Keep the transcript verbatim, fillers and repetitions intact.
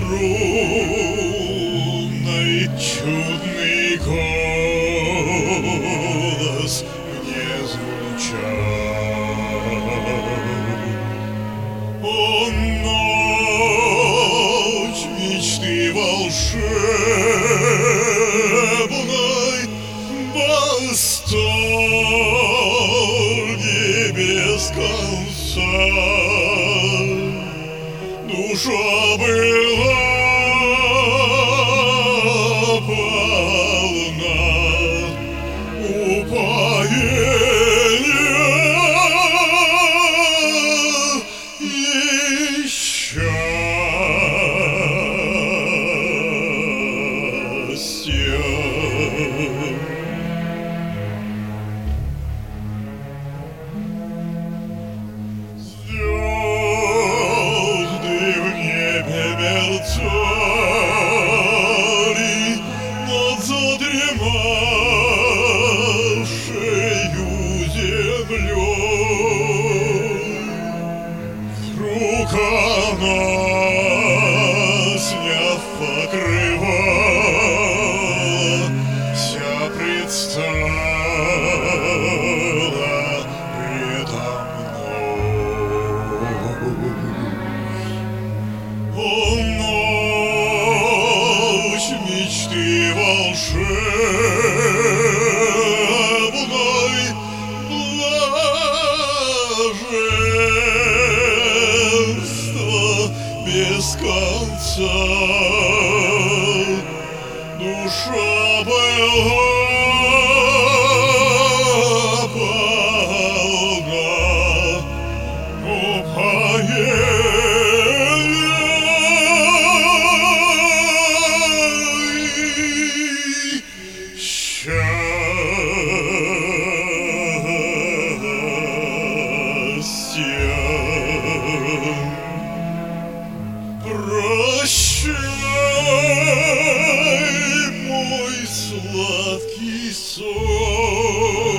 струнный чудный голос мне звучал. О, ночь мечты волшебной, восторге без конца. Душа была полна упоения и счастья. Мерцали над задремавшею землей. Вдруг она, сняв покрывало, вся предстала предо мной. О, ночь мечты волшебной, блаженство без конца. Душа была полна упоения. Счастья. Прощай, мой сладкий сон.